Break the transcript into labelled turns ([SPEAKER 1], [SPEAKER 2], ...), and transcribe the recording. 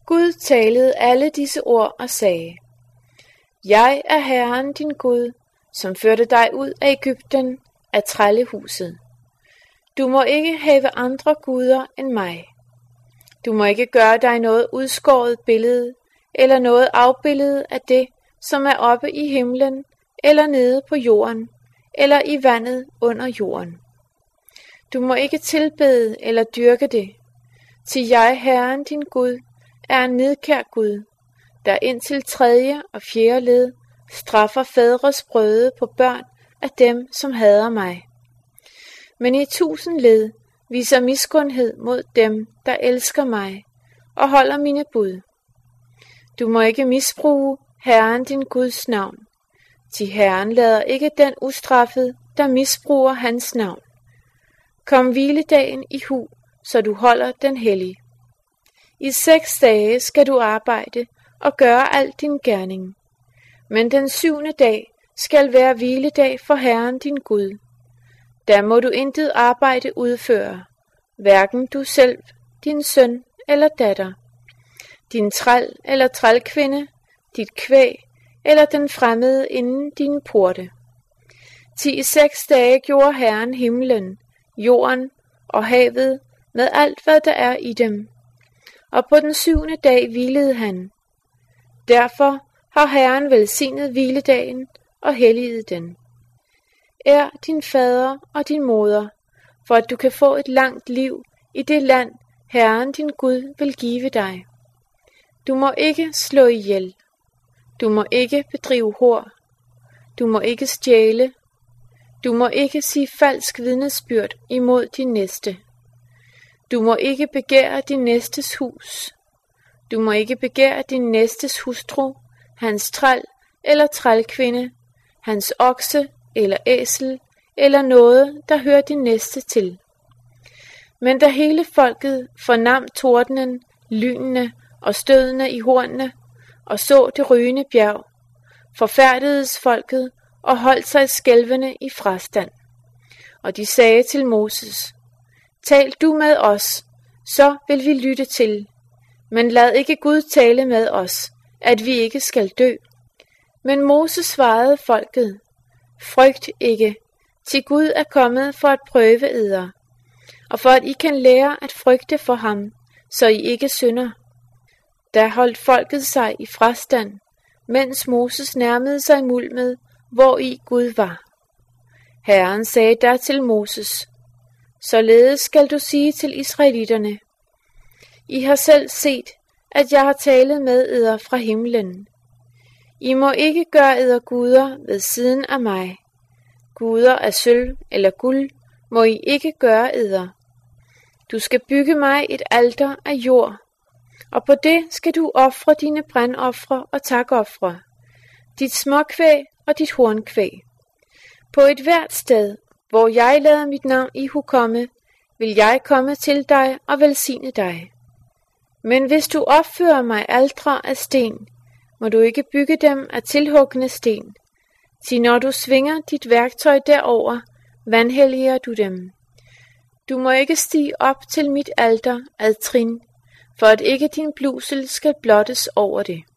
[SPEAKER 1] Gud talede alle disse ord og sagde: Jeg er Herren din Gud, som førte dig ud af Egypten, af trællehuset. Du må ikke have andre guder end mig. Du må ikke gøre dig noget udskåret billede, eller noget afbillede af det, som er oppe i himlen, eller nede på jorden, eller i vandet under jorden. Du må ikke tilbede eller dyrke det, til jeg, Herren din Gud, er en nidkær Gud, der indtil 3. og 4. led straffer fædres brøde på børn af dem, som hader mig. Men i 1000 led viser miskundhed mod dem, der elsker mig og holder mine bud. Du må ikke misbruge Herren din Guds navn, til Herren lader ikke den ustraffet, der misbruger hans navn. Kom hviledagen i hu, så du holder den hellig. I 6 dage skal du arbejde og gøre al din gerning. Men den 7. dag skal være hviledag for Herren din Gud. Der må du intet arbejde udføre, hverken du selv, din søn eller datter, din træl eller trælkvinde, dit kvæg eller den fremmede inden dine porte. Til i 6 dage gjorde Herren himlen, jorden og havet med alt, hvad der er i dem. Og på den 7. dag hvilede han. Derfor har Herren velsignet hviledagen og helliget den. Ær din fader og din moder, for at du kan få et langt liv i det land, Herren din Gud vil give dig. Du må ikke slå ihjel. Du må ikke bedrive hor. Du må ikke stjæle. Du må ikke sige falsk vidnesbyrd imod din næste. Du må ikke begære din næstes hus. Du må ikke begære din næstes hustru, hans træl eller trælkvinde, hans okse eller æsel eller noget, der hører din næste til. Men da hele folket fornam tordenen, lynene og stødene i hornene og så det rygende bjerg, forfærdedes folket og holdt sig skælvende i frastand. Og de sagde til Moses: Tal du med os, så vil vi lytte til, men lad ikke Gud tale med os, at vi ikke skal dø. Men Moses svarede folket: Frygt ikke, til Gud er kommet for at prøve eder, og for at I kan lære at frygte for ham, så I ikke synder. Da holdt folket sig i frastand, mens Moses nærmede sig mulmet, hvor i Gud var. Herren sagde der til Moses: Således skal du sige til israelitterne: I har selv set, at jeg har talet med eder fra himlen. I må ikke gøre eder guder ved siden af mig. Guder af sølv eller guld må I ikke gøre eder. Du skal bygge mig et alter af jord, og på det skal du ofre dine brandofre og takofre, dit småkvæg og dit hornkvæg. På et hvert sted, hvor jeg lader mit navn ihukomme, vil jeg komme til dig og velsigne dig. Men hvis du opfører mig altre af sten, må du ikke bygge dem af tilhugne sten. Til når du svinger dit værktøj derover, vanhelliger du dem. Du må ikke stige op til mit alter ad trin, for at ikke din blusel skal blottes over det.